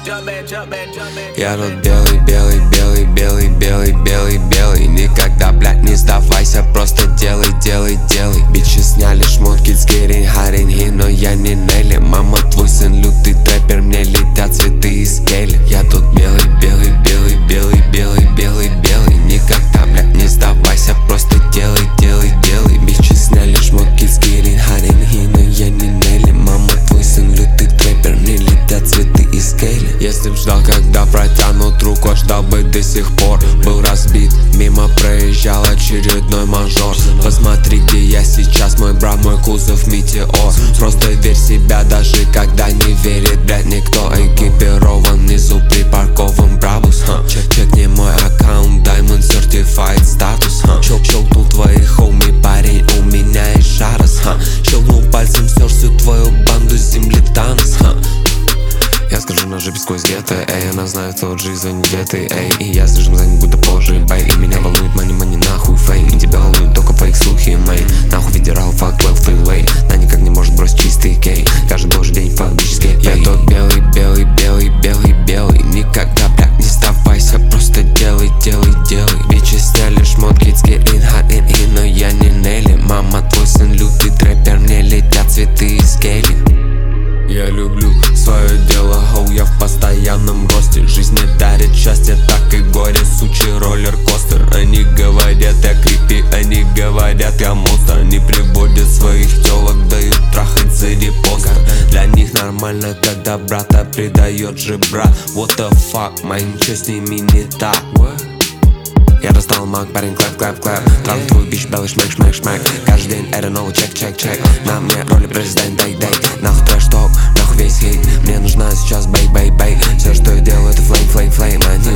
Я тут белый, белый, белый, белый, белый, белый, белый. Никогда, блядь, не сдавайся, просто делай, делай, делай. Бичи сняли шмотки, скерин, харинги, но я не Нелли. Мама, твой сын лютый трэпер, мне летят цветы из кели. Я тут белый, белый, белый, белый, белый, белый, белый. Никогда, блядь, не сдавайся, просто делай, делай, делай. Бичи сняли шмотки, скерин, харинги, но я не Нелли. Мама, твой сын лютый трэпер, мне летят цветы из кели. Если б ждал, когда протянут руку, ждал бы до сих пор. Был разбит, мимо проезжал очередной мажор. Посмотри, где я сейчас, мой брат, мой кузов метеор. Просто верь в себя, даже когда не верит, блядь, никто. Экипирован внизу припаркован Брабус. Чекни мой аккаунт, Diamond Certified статус. Щелкнул твои хоуми, парень, у меня и шарас. Щелкнул пальцем, стер всю твою банду с земли Танос. Я скажу на джипе сквозь гетто, эй, она знает, что жизнь где ты, эй. И я слежу за ним, будто позже, бэй. И меня волнует мани, нахуй фейм. И тебя волнует только фейк, слухи, мэй. Нахуй федерал, фак, 12 фрилей. Она никак не может бросить чистый кей. Каждый божий день фак, бичский пей. Я тот белый, белый, белый, белый, белый. Никогда, блядь, не сдавайся, просто делай, делай, делай. Бичи сняли шмотки, скерин, харинги, но я не Нелли. Мама, твой сын лютый трэпер, мне летят цветы из кели. Я люблю свое дело, хоу, я в постоянном росте. Жизнь не дарит счастье, так и горе, сучий роллер-костер. Они говорят, я крипи, они говорят, я монстр. Они приводят своих телок, дают трахать за репостер. Для них нормально, когда брата предает же брат. What the fuck, май, ничего с ними не так. Я достал маг, парень, клэп, клэп, клэп. Трав твой бич, белый шмэк, шмэк, шмэк. Каждый день это новый чек, чек, чек. На мне роли президент, дай, дай. Нахуй трэш-ток, нахуй весь хейт. Мне нужна сейчас бэй, бэй, бэй. Все, что я делаю, это флейм, флейм, флейм. Они